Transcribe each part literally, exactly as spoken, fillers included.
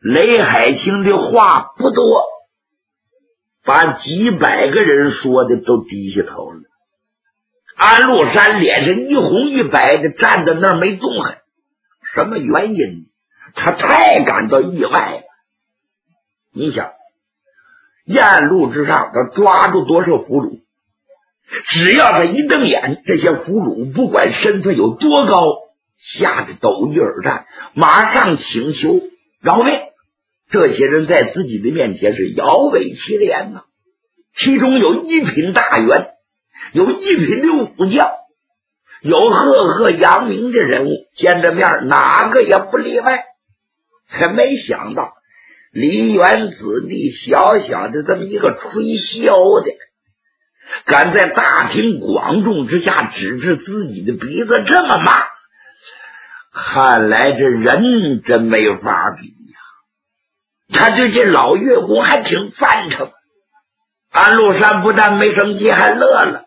雷海清的话不多，把几百个人说的都低下头了。安禄山脸上一红一白的站在那儿没动弹，什么原因？他太感到意外了。你想，燕路之上他抓住多少俘虏，只要他一瞪眼，这些俘虏不管身份有多高，吓得抖衣而战，马上请求饶命。这些人在自己的面前是摇尾乞怜呐、啊。其中有一品大员，有一品的武将，有赫赫扬名的人物，见着面哪个也不例外。还没想到梨园子弟小小的这么一个吹箫的，敢在大庭广众之下指着自己的鼻子这么骂，看来这人真没法比呀。他对这老岳公还挺赞成。安禄山不但没生气，还乐了。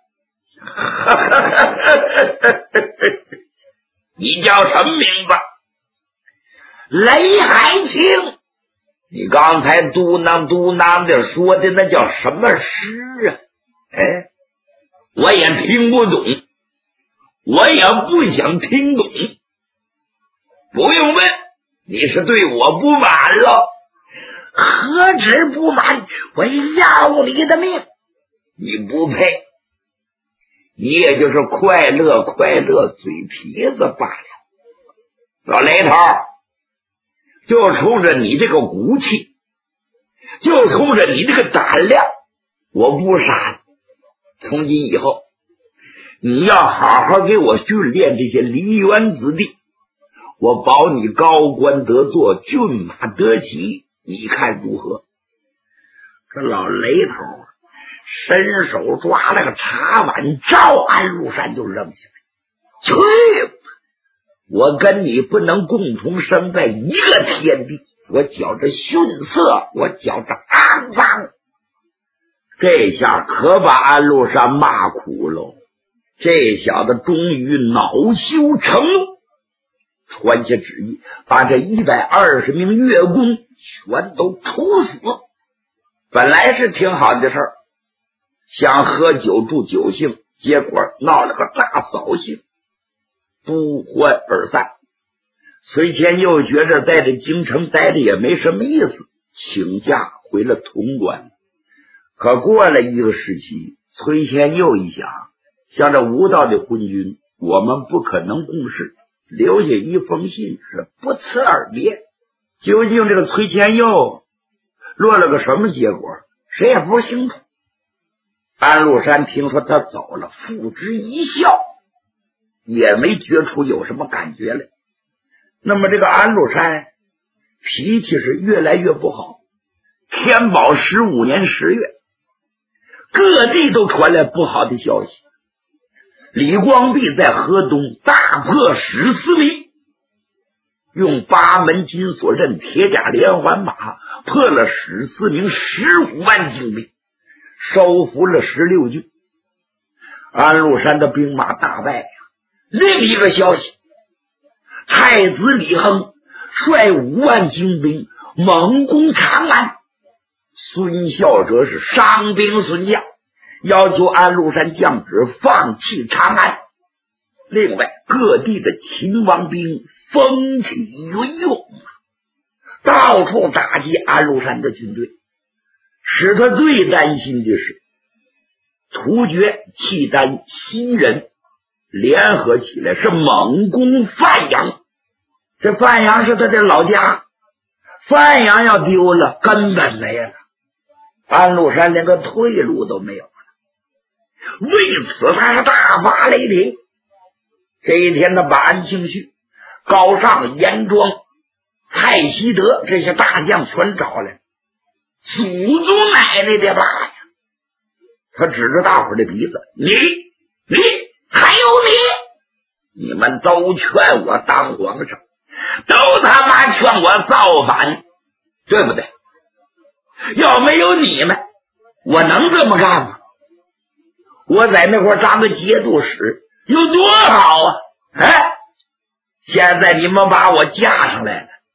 你叫什么名字？雷海清。你刚才嘟囔嘟囔的说的那叫什么诗啊？哎，我也听不懂，我也不想听懂。不用问，你是对我不满了。何止不满，我要你的命！你不配，你也就是快乐快乐嘴皮子罢了。老雷头，就冲着你这个骨气，就冲着你这个胆量，我不杀你。从今以后，你要好好给我训练这些梨园子弟，我保你高官得坐，骏马得骑，你看如何？这老雷头伸手抓了个茶碗，照安禄山就扔下来。去！我跟你不能共同生在一个天地，我觉着逊色，我觉着肮脏。这下可把安禄山骂苦了。这小子终于恼羞成怒，传下旨意，把这一百二十名越公全都处死。本来是挺好的事儿，想喝酒助酒兴，结果闹了个大扫兴，不欢而散。崔乾又觉着在这京城待着也没什么意思，请假回了潼关。可过了一个时期，崔乾又一想，像这无道的昏君，我们不可能共事，留下一封信是不辞而别。究竟这个崔乾又落了个什么结果，谁也不清楚。安禄山听说他走了，付之一笑，也没觉出有什么感觉来。那么这个安禄山脾气是越来越不好。天宝十五年十月，各地都传来不好的消息。李光弼在河东大破史思明，用八门金锁阵、铁甲连环马破了史思明十五万精兵，收服了十六郡。安禄山的兵马大败呀！另一个消息，太子李亨率五万精兵猛攻长安，孙孝哲是伤兵损将，要求安禄山降旨放弃长安。另外，各地的秦王兵风起云涌，到处打击安禄山的军队。使他最担心的是，突厥、契丹、西人联合起来是猛攻范阳。这范阳是他的老家，范阳要丢了，根本没了。安禄山连个退路都没有了，为此他是大发雷霆。这一天，他把安庆绪、高尚、严庄、蔡希德这些大将全找来，祖宗奶奶的吧呀！他指着大伙的鼻子，你你还有你，你们都劝我当皇上，都他妈劝我造反，对不对？要没有你们，我能这么干吗？我在那块当个节度使有多好啊！哎，现在你们把我架上来了，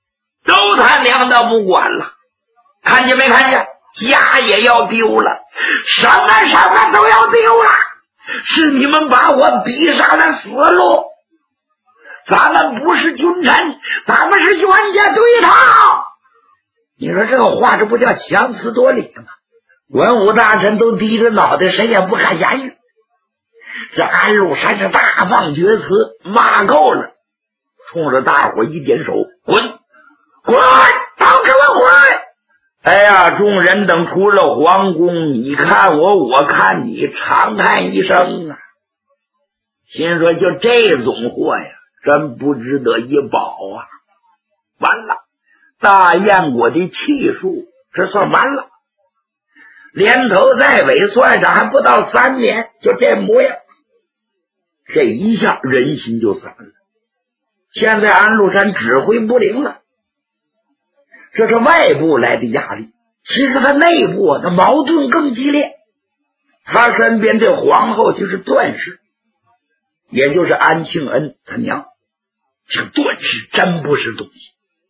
都他娘的不管了，看见没看见？家也要丢了，什么什么都要丢了，是你们把我逼上了死路。咱们不是君臣，咱们是冤家对头。你说这个话，这不叫强词夺理吗？文武大臣都低着脑袋，谁也不敢言语。这安禄山是大放厥词，骂够了，冲着大伙一点手，滚滚，都给我滚！哎呀，众人等出了皇宫，你看我，我看你，长叹一声啊，心说就这种货呀，真不值得一宝啊！完了，大燕国的气数这算完了，连头带尾算上还不到三年，就这模样。这一下人心就散了。现在安禄山指挥不灵了，这是外部来的压力，其实他内部的矛盾更激烈。他身边的皇后就是段氏，也就是安庆恩他娘，这段氏真不是东西。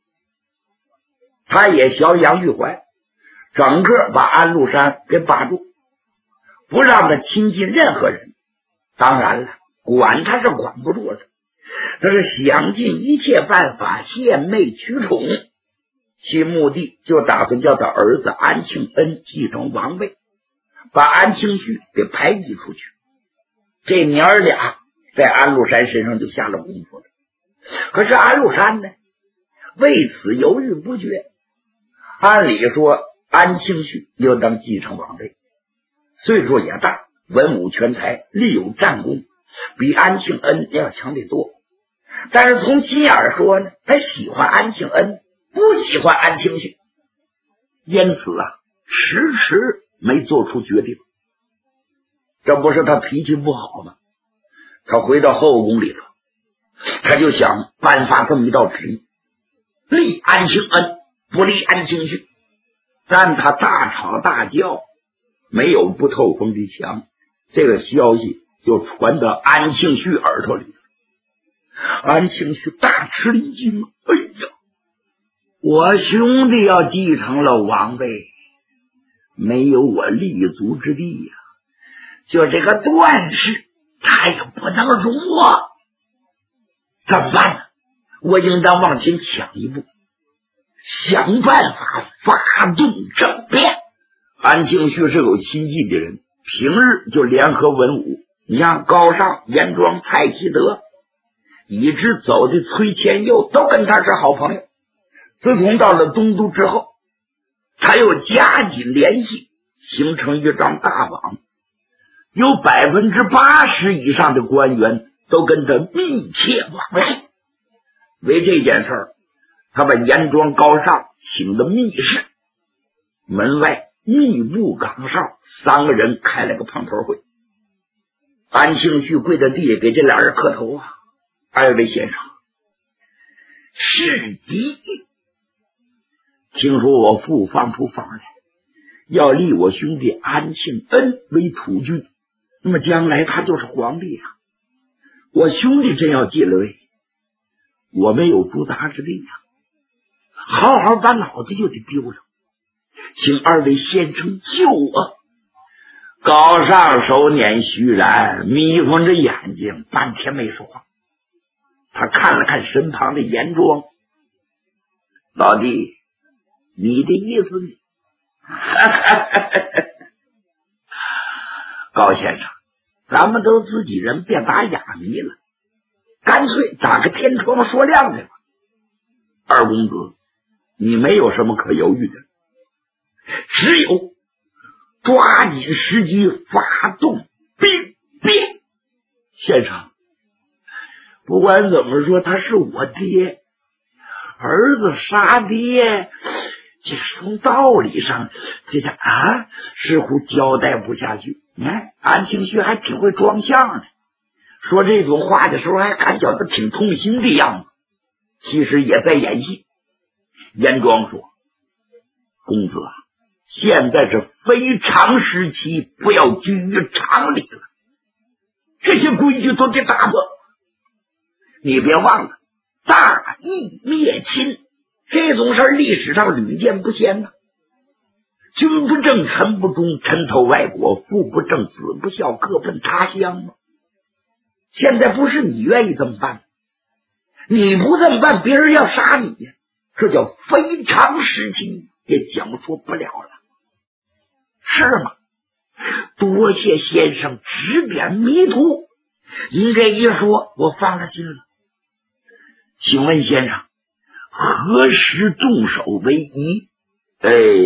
他也降杨玉环，整个把安禄山给把住，不让他亲近任何人。当然了，管他是管不住的，他是想尽一切办法献媚取宠，其目的就打算叫他儿子安庆恩继承王位，把安庆绪给排挤出去。这娘儿俩在安禄山身上就下了功夫了。可是安禄山呢，为此犹豫不决。按理说安庆绪又当继承王位，岁数也大，文武全才，立有战功，比安庆恩要强得多。但是从心眼儿说呢，他喜欢安庆恩，不喜欢安庆绪，因此啊，迟迟没做出决定。这不是他脾气不好吗？他回到后宫里头，他就想颁发这么一道旨意：立安庆恩，不立安庆绪。但他大吵大叫，没有不透风的墙，这个消息就传到安庆绪耳朵里了。安庆绪大吃一惊，哎呀，我兄弟要继承了王位，没有我立足之地呀、啊！就这个段氏，他也不能容我，怎么办呢？我应当往前抢一步，想办法发动政变。安庆绪是有心计的人，平日就联合文武，你像高尚、严庄、蔡希德，一直走的崔千佑，都跟他是好朋友。自从到了东都之后，他又加紧联系，形成一张大网，有百分之八十以上的官员都跟他密切往来。为这件事儿，他把严庄、高尚请到密室，门外密布岗哨，三个人开了个碰头会。安庆绪跪在地给这俩人磕头啊，二位先生，是极听说我父放出方来，要立我兄弟安庆恩为储君，那么将来他就是皇帝啊。我兄弟真要继了位，我没有驻扎之地呀、啊，好好把脑子就得丢了，请二位先生救我。高尚手捻虚然，眯缝着眼睛，半天没说话。他看了看身旁的严庄，老弟，你的意思呢？高先生，咱们都自己人，别打哑谜了，干脆打个天窗说亮的吧。二公子，你没有什么可犹豫的，只有抓紧时机发动兵变。先生，不管怎么说，他是我爹，儿子杀爹，这从道理上，这个啊，似乎交代不下去。你看安庆绪还挺会装相呢，说这种话的时候还感觉他挺痛心的样子，其实也在演戏。严庄说：公子啊，现在是非常时期，不要拘于常理了，这些规矩都得打破。你别忘了，大义灭亲这种事历史上屡见不鲜呐、啊。君不正，臣不忠，臣投外国，父不正，子不孝，各奔他乡吗？现在不是你愿意这么办，你不这么办，别人要杀你呀，这叫非常时期，也讲说不了了，是吗？多谢先生指点迷途，您这一说，我放了心了。请问先生，何时动手为宜？哎，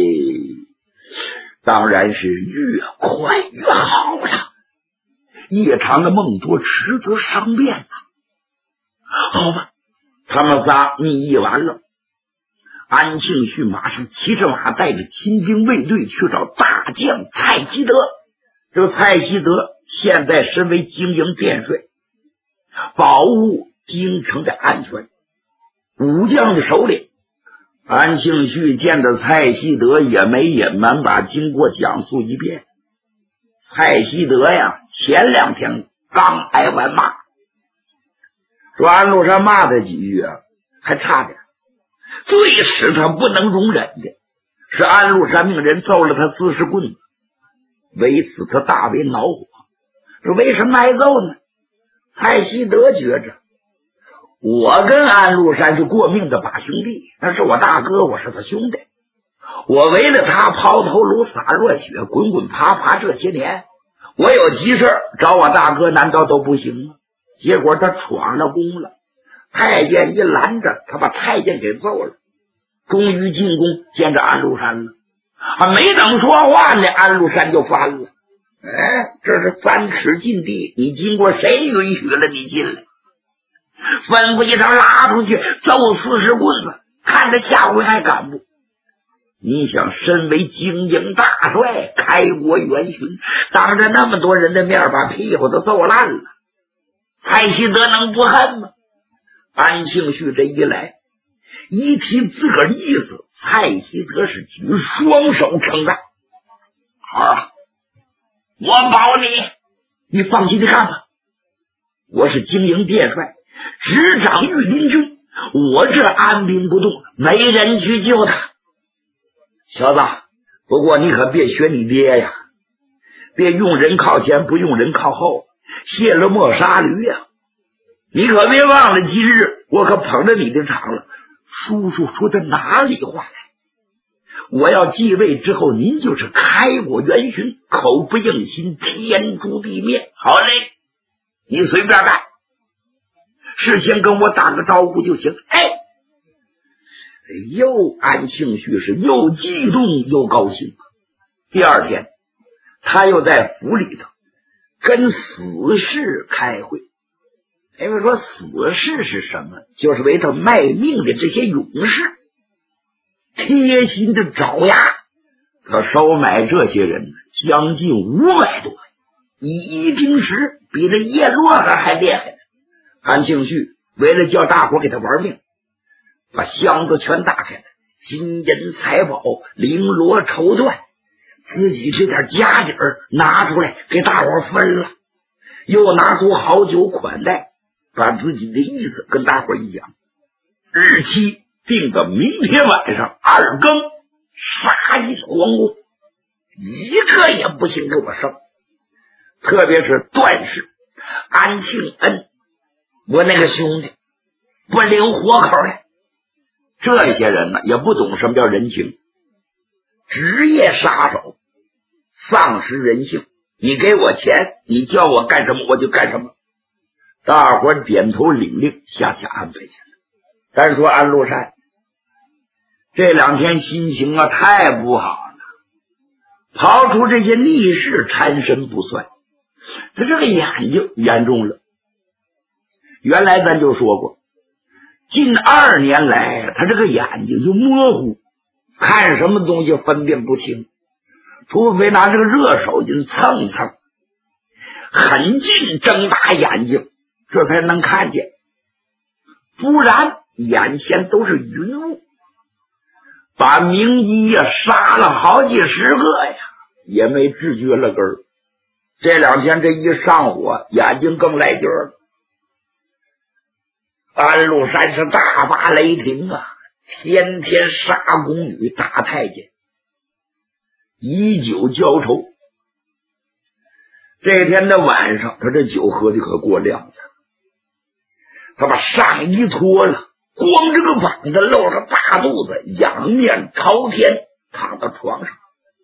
当然是越快越好了。夜长的梦多，迟则生变呐。好吧，他们仨密议完了，安庆绪马上骑着马，带着亲兵卫队去找大将蔡希德。这个蔡希德现在身为经营殿帅，保护京城的安全，武将的首领。安庆绪见到蔡希德也没隐瞒，把经过讲述一遍。蔡希德呀，前两天刚挨完骂，说安禄山骂他几句啊，还差点。最使他不能容忍的是安禄山命人揍了他四十棍子，为此他大为恼火。这为什么挨揍呢？蔡希德觉着我跟安禄山是过命的把兄弟，那是我大哥，我是他兄弟，我为了他抛头颅洒热血，滚滚爬爬这些年，我有急事找我大哥难道都不行吗？结果他闯了宫了，太监一拦着他，把太监给揍了，终于进宫见着安禄山了。啊，没等说话呢，安禄山就翻了。哎，这是三尺禁地，你经过谁允许了你进来？吩咐一声拉出去揍四十棍子，看他下回还敢不？你想，身为精英大帅，开国元勋，当着那么多人的面把屁股都揍烂了，蔡希德能不恨吗？安庆绪这一来，一提自个儿意思，蔡希德是举双手称赞。好啊，我保你，你放心的干吧。我是经营殿帅，执掌御林军，我这安兵不动，没人去救他。小子，不过你可别学你爹呀，别用人靠前，不用人靠后，卸了磨杀驴呀！你可别忘了今日我可捧着你的场了。叔叔说的哪里话来？我要继位之后，您就是开国元勋，口不应心，天诛地灭。好嘞，你随便干，事先跟我打个招呼就行。哎，又安庆绪是又激动又高兴。第二天，他又在府里头跟死士开会。因为说死士是什么？就是为他卖命的这些勇士，贴心的爪牙。他收买这些人将近五百多，以一平十，比那叶落还还厉害呢。安庆绪为了叫大伙给他玩命，把箱子全打开了，金银财宝、绫罗绸缎，自己这点家底儿拿出来给大伙分了，又拿出好酒款待，把自己的意思跟大伙一讲，日期定到明天晚上二更，杀进皇宫，一个也不行给我剩。特别是段氏、安庆恩，我那个兄弟不留活口来。这些人呢，也不懂什么叫人情，职业杀手，丧失人性。你给我钱，你叫我干什么我就干什么。大伙点头领令，下下安排去了。单说安禄山这两天心情啊太不好了，刨除这些逆事缠身不算，他这个眼睛严重了。原来咱就说过，近二年来他这个眼睛就模糊，看什么东西分辨不清，除非拿这个热手巾蹭一蹭，很近睁大眼睛这才能看见，不然眼前都是云雾。把名医呀杀了好几十个呀，也没治绝了根儿。这两天这一上火，眼睛更来劲儿了。安禄山是大发雷霆啊， 天天杀宫女打太监，以酒浇愁。这天的晚上，他这酒喝的可过量了，他把上衣脱了，光着个膀子，露着大肚子，仰面朝天躺到床上，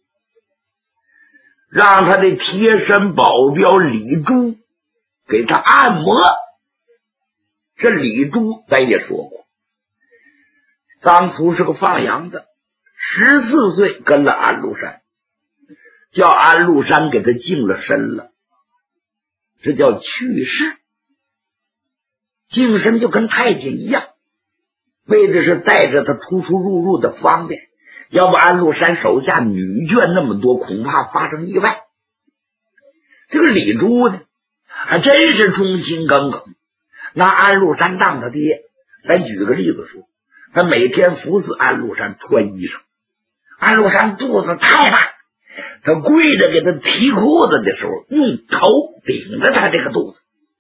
让他的贴身保镖李珠给他按摩。这李珠咱也说过，当初是个放羊的，十四岁跟了安禄山，叫安禄山给他净了身了，这叫去世。净身就跟太监一样，为的是带着他出出入入的方便，要不安禄山手下女眷那么多，恐怕发生意外。这个李珠呢，还真是忠心耿耿，拿安禄山当他爹。咱举个例子说，他每天服侍安禄山穿衣裳，安禄山肚子太大，他跪着给他提裤子的时候，用头顶着他这个肚子，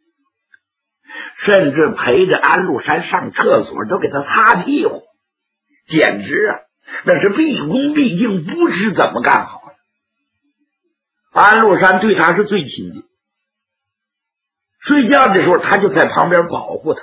甚至陪着安禄山上厕所都给他擦屁股，简直啊，那是毕恭毕敬，不知怎么干好了。安禄山对他是最亲近，睡觉的时候他就在旁边保护他。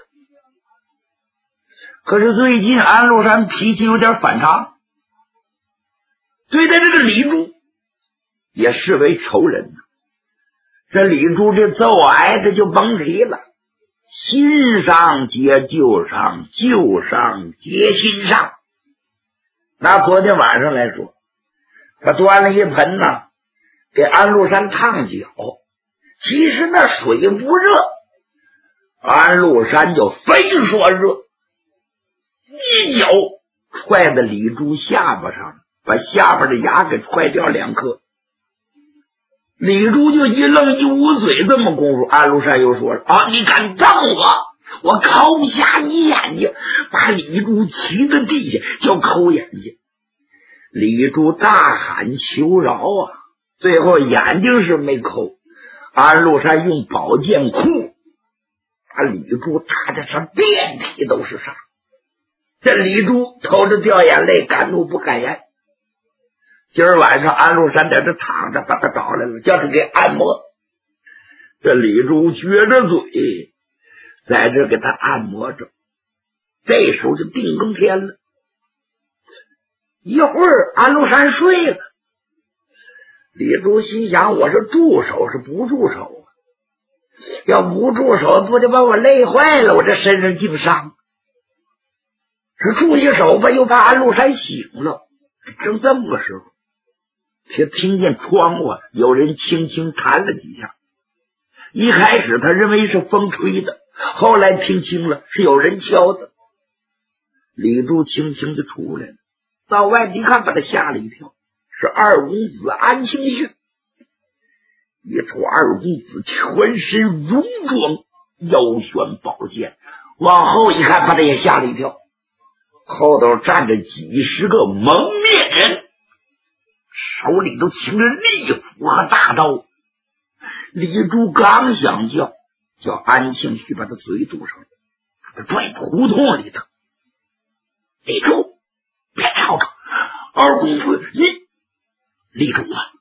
可是最近安禄山脾气有点反常，对待这个李珠也视为仇人。这李珠这揍挨的就甭提了，心上结旧伤，旧伤结心伤。拿昨天晚上来说，他端了一盆呢，给安禄山烫脚，其实那水不热，安禄山就非说热，一脚踹在李珠下巴上，把下巴的牙给踹掉两颗。李珠就一愣一捂嘴，这么功夫，安禄山又说了：“啊，你敢瞪我，我抠瞎你眼睛！”把李珠骑在地下，就抠眼睛。李珠大喊求饶啊，最后眼睛是没抠。安禄山用宝剑库把李珠打的是遍体都是伤。这李珠偷着掉眼泪，敢怒不敢言。今儿晚上安禄山在这躺着，把他找来了，叫他给按摩。这李珠撅着嘴在这给他按摩着。这时候就定更天了，一会儿安禄山睡了。李珠心想，我是助手是不助手啊？要不助手不得把我累坏了，我这身上净伤。是助一手吧，又怕安禄山醒了。正这么个时候，却听见窗户有人轻轻弹了几下。一开始他认为是风吹的，后来听清了是有人敲的。李珠轻轻就出来了，到外一看，把他吓了一跳，是二公子安庆绪。一瞅二公子全身戎装，腰悬宝剑，往后一看，把他也吓了一跳。后头站着几十个蒙面人，手里都擎着利斧和大刀。李珠刚想叫，叫安庆绪把他嘴堵上了，把他拽到胡同里头。李珠，别吵吵，二公子你李珠啊！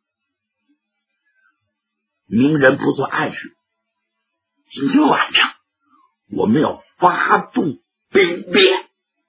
明人不做暗示，今天晚上我们要发动兵变。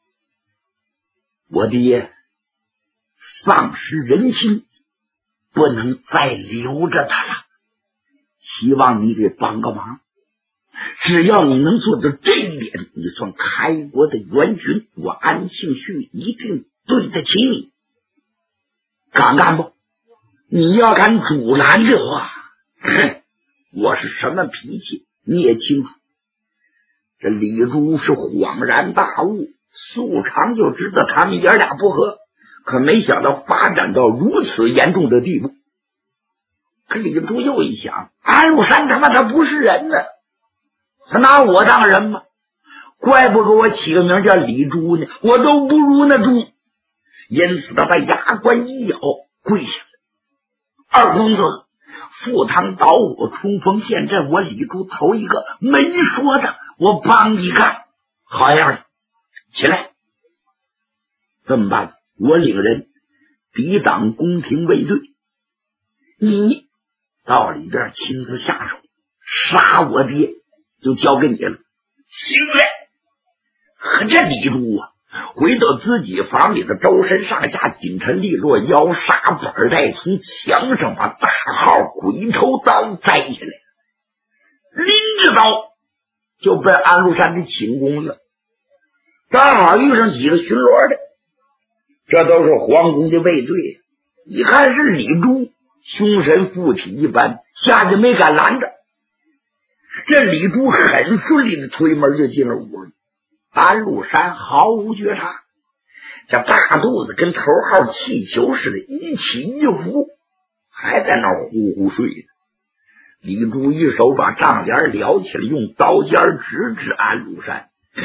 我爹丧失人心，不能再留着他了，希望你给帮个忙。只要你能做到这一点，你算开国的元勋，我安庆绪一定对得起你。敢干不？你要敢阻拦的话，哼，我是什么脾气你也清楚。这李珠是恍然大悟，素常就知道他们爷俩不和，可没想到发展到如此严重的地步。可李珠又一想，安禄山他妈他不是人呢，他拿我当人吗？怪不给我起个名叫李珠呢，我都不如那猪。因此他把牙关一咬，跪下了。二公子，赴汤蹈火，冲锋陷阵，我李珠头一个，没说的，我帮你干。好样的，起来！ 这么办？我领人抵挡宫廷卫队，你到里边亲自下手杀我爹，就交给你了。行嘞。可这李珠啊，回到自己房里的周身上下紧沉利落，腰杀板带，从墙上把大号鬼头刀摘下来，拎着刀就奔安禄山的寝宫了。正好遇上几个巡逻的，这都是皇宫的卫队，一看是李珠，凶神附体一般，下去没敢拦着。这李珠很顺利的推门就进了屋了。安禄山毫无觉察，这大肚子跟头号气球似的，一起一伏，还在那呼呼睡呢。李珠一手把帐帘撩起来，用刀尖直指安禄山。哼，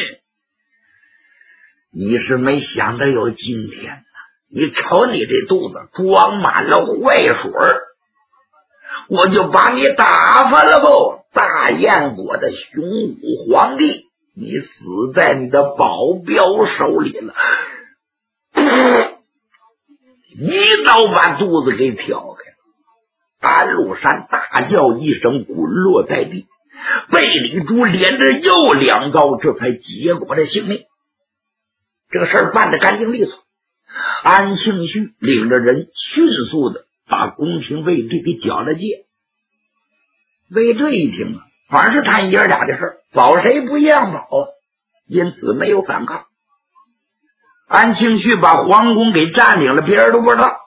你是没想到有今天呐！你瞅你这肚子装满了坏水，我就把你打发了不？大燕国的雄武皇帝，你死在你的保镖手里了。一刀把肚子给挑开了，安禄山大叫一声，滚落在地，被李珠连着又两刀，这才结果了性命。这个事儿办得干净利索，安庆绪领着人迅速的把宫廷卫队给缴了界。卫队一听啊，反正是他爷俩的事儿，保谁不一样保啊，因此没有反抗。安庆绪把皇宫给占领了，别人都不知道。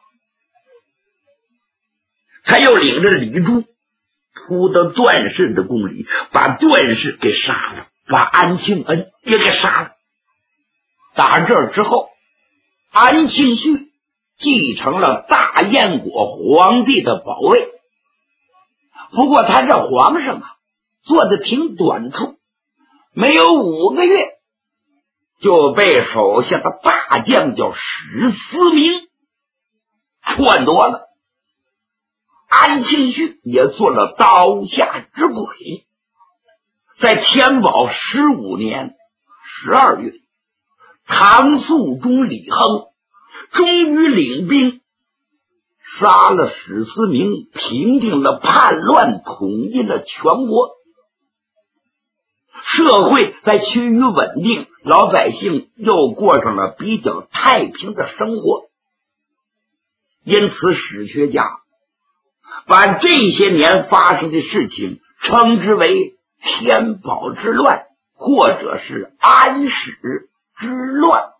他又领着李珠扑到段氏的宫里，把段氏给杀了，把安庆恩也给杀了。打这之后，安庆绪继承了大燕国皇帝的宝位。不过他这皇上啊，做的挺短促，没有五个月就被手下的大将叫史思明篡夺了。安庆绪也做了刀下之鬼。在天宝十五年十二月，唐肃宗李亨终于领兵杀了史思明，平定了叛乱，统一了全国，社会在趋于稳定，老百姓又过上了比较太平的生活。因此史学家把这些年发生的事情称之为天宝之乱，或者是安史之乱。